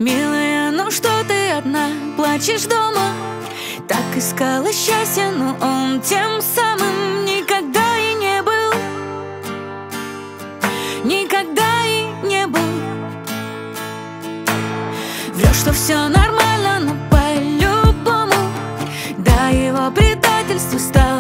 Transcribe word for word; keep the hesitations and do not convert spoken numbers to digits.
Милая, ну что ты одна, плачешь дома? Так искала счастье, но он тем самым никогда и не был. Никогда и не был. Врешь, что все нормально, но по-любому, да, его предательство стало